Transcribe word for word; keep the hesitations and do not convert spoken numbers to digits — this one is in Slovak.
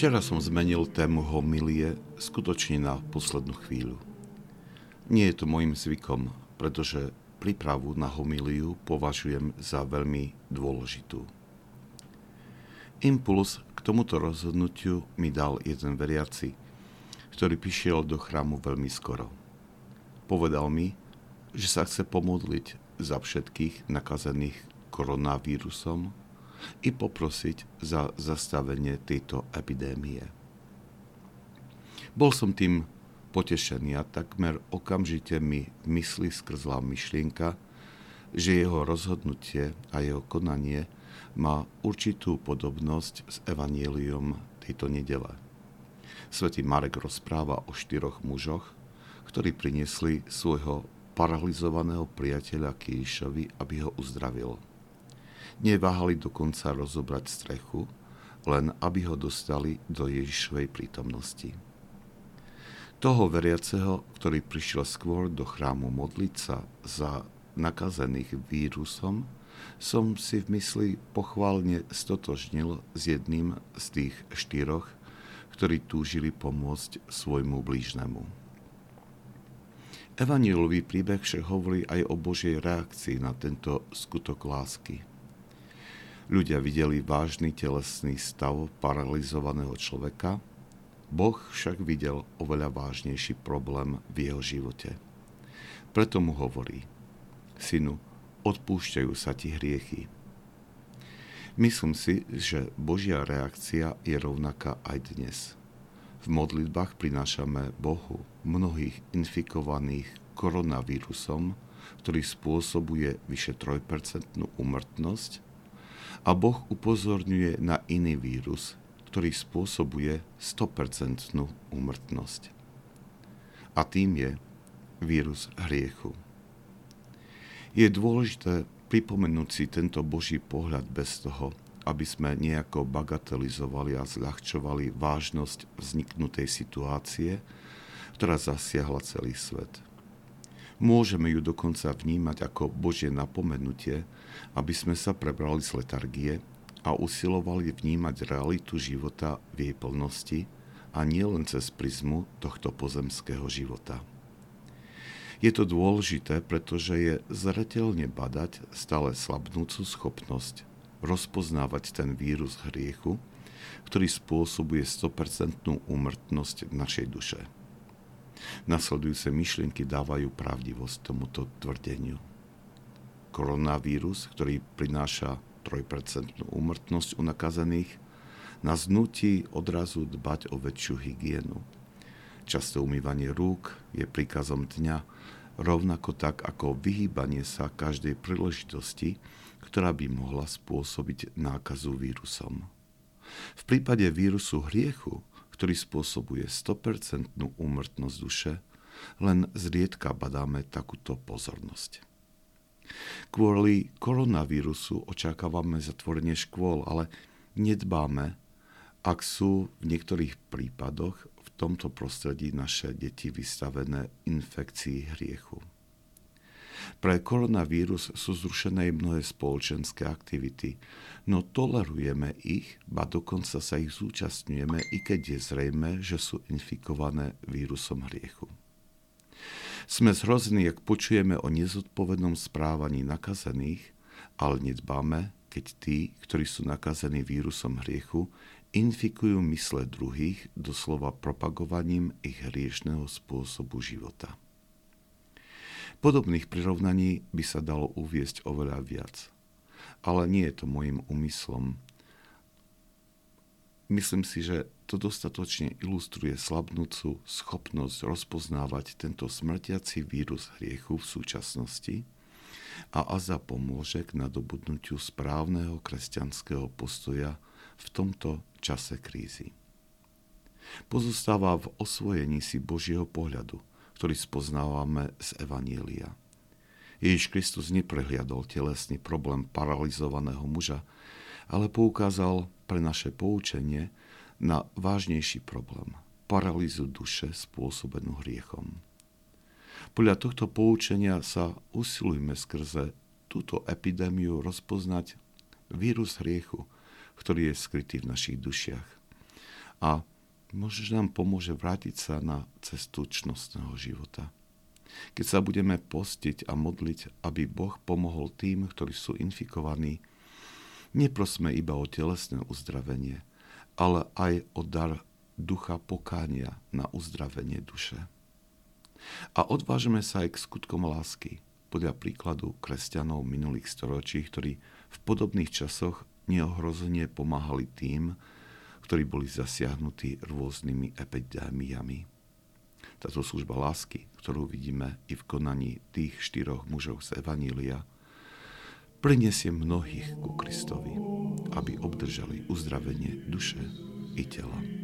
Včera som zmenil tému homilie skutočne na poslednú chvíľu. Nie je to môjim zvykom, pretože prípravu na homíliu považujem za veľmi dôležitú. Impuls k tomuto rozhodnutiu mi dal jeden veriaci, ktorý prišiel do chrámu veľmi skoro. Povedal mi, že sa chce pomodliť za všetkých nakazených koronavírusom i poprosiť za zastavenie tejto epidémie. Bol som tým potešený a takmer okamžite mi v mysli skrzla myšlienka, že jeho rozhodnutie a jeho konanie má určitú podobnosť s evanjeliom tejto nedele. Svätý Marek rozpráva o štyroch mužoch, ktorí priniesli svojho paralizovaného priateľa k Ježišovi, aby ho uzdravil. Neváhali dokonca rozobrať strechu, len aby ho dostali do Ježišovej prítomnosti. Toho veriaceho, ktorý prišiel skôr do chrámu modliť sa za nakazených vírusom, som si v mysli pochválne stotožnil s jedným z tých štyroch, ktorí túžili pomôcť svojmu blížnemu. Evanjelový príbeh však hovorí aj o Božej reakcii na tento skutok lásky. Ľudia videli vážny telesný stav paralizovaného človeka, Boh však videl oveľa vážnejší problém v jeho živote. Preto mu hovorí: Synu, odpúšťajú sa ti hriechy. Myslím si, že Božia reakcia je rovnaká aj dnes. V modlitbách prinášame Bohu mnohých infikovaných koronavírusom, ktorý spôsobuje vyše trojpercentnú úmrtnosť, a Boh upozorňuje na iný vírus, ktorý spôsobuje sto percent úmrtnosť. A tým je vírus hriechu. Je dôležité pripomenúť si tento Boží pohľad bez toho, aby sme nejako bagatelizovali a zľahčovali vážnosť vzniknutej situácie, ktorá zasiahla celý svet. Môžeme ju dokonca vnímať ako Božie napomenutie, aby sme sa prebrali z letargie a usilovali vnímať realitu života v jej plnosti a nielen cez prizmu tohto pozemského života. Je to dôležité, pretože je zreteľne badať stále slabnúcu schopnosť rozpoznávať ten vírus hriechu, ktorý spôsobuje sto percent úmrtnosť našej duše. Nasledujúce myšlienky dávajú pravdivosť tomuto tvrdeniu. Koronavírus, ktorý prináša tri percentnú úmrtnosť u nakazených, nás nutí odrazu dbať o väčšiu hygienu. Časté umývanie rúk je príkazom dňa, rovnako tak ako vyhýbanie sa každej príležitosti, ktorá by mohla spôsobiť nákazu vírusom. V prípade vírusu hriechu, ktorý spôsobuje sto percent úmrtnosť duše, len zriedka badáme takúto pozornosť. Kvôli koronavírusu očakávame zatvorenie škôl, ale nedbáme, ak sú v niektorých prípadoch v tomto prostredí naše deti vystavené infekcii hriechu. Pre koronavírus sú zrušené aj mnohé spoločenské aktivity, no tolerujeme ich, ba dokonca sa ich zúčastňujeme, i keď je zrejme, že sú infikované vírusom hriechu. Sme zhrození, ak počujeme o nezodpovednom správaní nakazených, ale nedbáme, keď tí, ktorí sú nakazení vírusom hriechu, infikujú mysle druhých doslova propagovaním ich hriešného spôsobu života. Podobných prirovnaní by sa dalo uviesť oveľa viac, ale nie je to môjim úmyslom. Myslím si, že to dostatočne ilustruje slabnúcu schopnosť rozpoznávať tento smrtiaci vírus hriechu v súčasnosti a azda pomôže k nadobudnutiu správneho kresťanského postoja v tomto čase krízy. Pozostáva v osvojení si Božieho pohľadu, ktorý spoznávame z Evanjelia. Ježiš Kristus neprehliadol telesný problém paralizovaného muža, ale poukázal pre naše poučenie na vážnejší problém, paralýzu duše spôsobenú hriechom. Podľa tohto poučenia sa usilujme skrze túto epidémiu rozpoznať vírus hriechu, ktorý je skrytý v našich dušiach, a možno nám pomôže vrátiť sa na cestu čnostného života. Keď sa budeme postiť a modliť, aby Boh pomohol tým, ktorí sú infikovaní, neprosme iba o telesné uzdravenie, ale aj o dar ducha pokánia na uzdravenie duše. A odvážme sa aj k skutkom lásky, podľa príkladu kresťanov minulých storočí, ktorí v podobných časoch neohrozene pomáhali tým, ktorí boli zasiahnutí rôznymi epidémiami. Táto služba lásky, ktorú vidíme i v konaní tých štyroch mužov z Evanília, prinesie mnohých ku Kristovi, aby obdržali uzdravenie duše i tela.